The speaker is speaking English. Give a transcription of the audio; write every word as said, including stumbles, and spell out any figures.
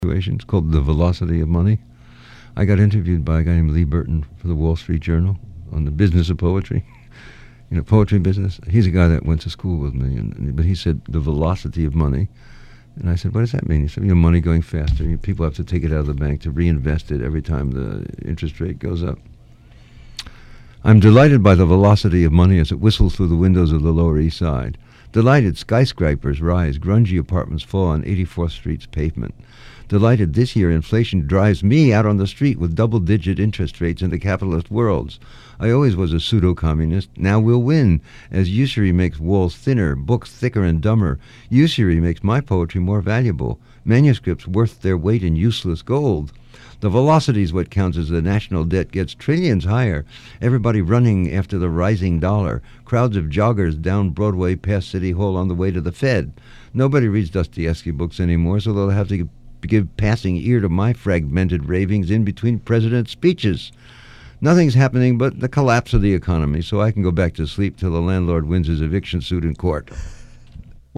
situation. It's called The Velocity of Money. I got interviewed by a guy named Lee Burton for the Wall Street Journal on the business of poetry, you know, poetry business. He's a guy that went to school with me, and, but he said the velocity of money. And I said, what does that mean? He said, you know, money going faster. You know, people have to take it out of the bank to reinvest it every time the interest rate goes up. I'm delighted by the velocity of money as it whistles through the windows of the Lower East Side. Delighted skyscrapers rise, grungy apartments fall on eighty-fourth Street's pavement. Delighted this year inflation drives me out on the street with double-digit interest rates in the capitalist worlds. I always was a pseudo-communist. Now we'll win, as usury makes walls thinner, books thicker and dumber. Usury makes my poetry more valuable, manuscripts worth their weight in useless gold. The velocity is what counts as the national debt gets trillions higher. Everybody running after the rising dollar. Crowds of joggers down Broadway past City Hall on the way to the Fed. Nobody reads Dostoevsky books anymore, so they'll have to give passing ear to my fragmented ravings in between president's speeches. Nothing's happening but the collapse of the economy, so I can go back to sleep till the landlord wins his eviction suit in court.